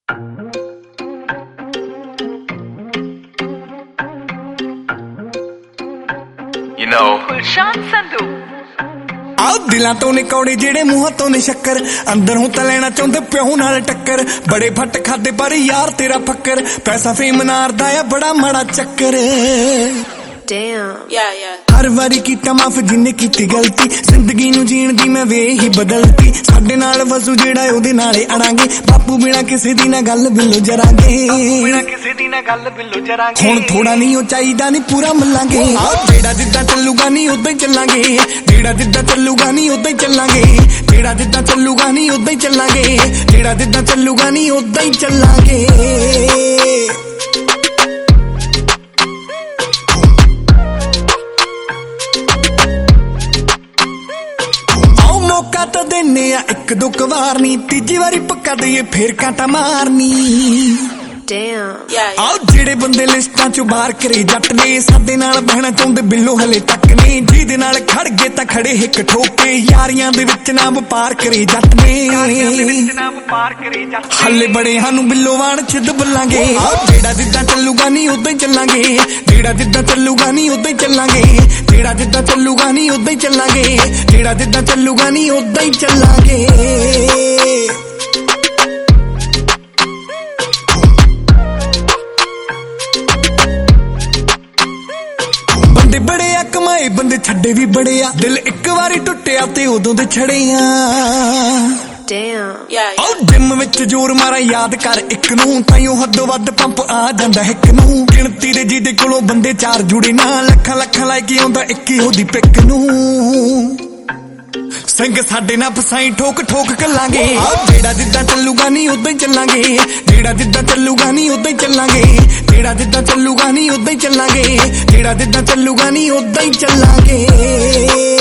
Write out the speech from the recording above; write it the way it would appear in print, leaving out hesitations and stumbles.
Gulshan Sandhu ਆਹ ਦਿਲਾਂ ਤੋਂ ਨੇ ਕੌੜੇ ਜਿਹੜੇ ਮੂੰਹਾਂ ਤੋਂ ਨੇ ਸ਼ੱਕਰ ਅੰਦਰੋਂ ਤਾਂ ਲੈਣਾ ਚਾਹੁੰਦੇ ਪਿਓ ਨਾਲ ਟੱਕਰ ਬੜੇ ਫੱਟ ਖਾਦੇ ਪਰ ਯਾਰ ਤੇਰਾ ਫੱਕਰ ਪੈਸਾ ਫੇਮ ਨਾਰਦਾ ਆ ਬੜਾ ਮਾੜਾ ਚੱਕਰ ਹਰ ਵਾਰੀ ਕੀਤਾ ਮਾਫ ਜਿੰਨੇ ਕੀਤੀ ਗਲਤੀ ਜ਼ਿੰਦਗੀ ਨੂੰ ਜੀਣ ਦੀ ਮੈਂ ਵੇ ਹੀ ਬਦਲਤੀ ਸਾਡੇ ਨਾਲ ਵਸੂ ਜਿਹੜਾ ਉਹਦੇ ਨਾਲੇ ਅੜਾਂਗੇ ਬਾਪੂ ਬਿਨਾ ਕਿਸੇ ਦੀ ਨਾ ਗੱਲ ਬਿੱਲੋ ਜਰਾਂਗੇ ਹੁਣ ਥੋੜਾ ਨਹੀਂ ਉਹ ਚਾਹੀਦਾ ਨਹੀਂ ਪੂਰਾ ਮੱਲਾਂਗੇ ਜਿਹੜਾ ਜਿੱਦਾਂ ਚੱਲੂਗਾ ਨਹੀਂ ਉਦਾਂ ਹੀ ਚੱਲਾਂਗੇ ਜਿਹੜਾ ਜਿੱਦਾਂ ਚੱਲੂਗਾ ਨਹੀਂ ਉਦਾਂ ਹੀ ਚੱਲਾਂਗੇ ਜਿਹੜਾ ਜਿੱਦਾਂ ਚੱਲੂਗਾ ਨਹੀਂ ਉਦਾਂ ਹੀ ਚੱਲਾਂਗੇ ਜਿਹੜਾ ਜਿੱਦਾਂ ਚੱਲੂਗਾ ਨਹੀਂ ਉਦਾਂ ਹੀ ਚੱਲਾਂਗੇ ਮੌਕਾ ਤਾਂ ਦੇਨੇ ਆ ਇੱਕ ਦੋ ਵਾਰ ਨੀ ਤੀਜੀ ਵਾਰੀ ਪੱਕਾ ਦਈਏ ਫੇਰ ਕਾਂਟਾ ਮਾਰਨੀ ਆਓ ਜਿਹੜੇ ਬੰਦੇ ਲਿਸਟਾਂ ਚੋਂ ਬਾਹਰ ਕਰੇ ਜੱਟ ਨੇ ਸਾਡੇ ਨਾਲ ਬਹਿਣਾ ਚਾਹੁੰਦੇ ਬਿੱਲੋ ਹਲੇ ਤੱਕ ਨੇ ਜਿਹਦੇ ਨਾਲ ਖੜ ਗਏ ਤਾਂ ਖੜੇ ਹਿੱਕ ਠੋਕੇ ਯਾਰੀਆਂ ਦੇ ਵਿੱਚ ਨਾ ਵਪਾਰ ਕਰੇ ਜੱਟ ਨੇ ਹਲੇ ਬੜੇ ਸਾਨੂੰ ਬਿੱਲੋ ਵਾਣ ਛਿੱਦ ਬੱਲਾਂਗੇ ਜਿਹੜਾ ਜਿੱਦਾਂ ਚੱਲੂਗਾ ਨਹੀਂ ਉਦਾਂ ਹੀ ਚੱਲਾਂਗੇ ਜਿਹੜਾ ਜਿੱਦਾਂ ਚੱਲੂਗਾ ਨਹੀਂ ਉਦਾਂ ਹੀ ਚੱਲਾਂਗੇ ਜਿਹੜਾ ਜਿੱਦਾਂ ਚੱਲੂਗਾ ਨਹੀਂ ਉਦਾਂ ਹੀ ਚੱਲਾਂਗੇ ਜਿਹੜਾ ਜਿੱਦਾਂ ਚੱਲੂਗਾ ਨਹੀਂ ਉਦਾਂ ਹੀ ਚੱਲਾਂਗੇ ਬੰਦੇ ਬੜੇ ਆ ਕਮਾਏ ਬੰਦੇ ਛੱਡੇ ਵੀ ਬੜੇ ਆ ਦਿਲ ਇੱਕ ਵਾਰੀ ਟੁੱਟਿਆ ਤੇ ਉਦੋਂ ਦੇ ਛੜੇ ਆ ਜਿੰਮ ਵਿੱਚ ਜ਼ੋਰ ਮਾਰਾ ਯਾਦ ਕਰ ਇੱਕ ਨੂੰ ਤਾਈਓ ਹੱਦੋਂ ਵੱਧ ਪੰਪ ਆ ਜਾਂਦਾ ਇੱਕ ਨੂੰ ਗਿਣਤੀ ਦੇ ਜਿਹਦੇ ਕੋਲੋਂ ਬੰਦੇ ਚਾਰ ਜੁੜੇ ਨਾ ਲੱਖਾਂ ਲੱਖਾਂ ਲੈ ਕੇ ਆਉਂਦਾ ਇੱਕ ਹੀ ਉਹਦੀ ਪਿੱਕ ਨੂੰ ਸਿੰਘ ਸਾਡੇ ਨਾਲ ਫਸਾਈ ਠੋਕ ਠੋਕ ਕੱਲਾਂਗੇ ਜਿਹੜਾ ਜਿੱਦਾਂ ਚੱਲੂਗਾ ਨਹੀਂ ਉਦਾਂ ਹੀ ਚੱਲਾਂਗੇ ਜਿਹੜਾ ਜਿੱਦਾਂ ਚੱਲੂਗਾ ਨਹੀਂ ਉਦਾਂ ਹੀ ਚੱਲਾਂਗੇ ਜਿਹੜਾ ਜਿੱਦਾਂ ਚੱਲੂਗਾ ਨਹੀਂ ਉਦਾਂ ਹੀ ਚੱਲਾਂਗੇ ਜਿਹੜਾ ਜਿੱਦਾਂ ਚੱਲੂਗਾ ਨਹੀਂ ਉਦਾਂ ਹੀ ਚੱਲਾਂਗੇ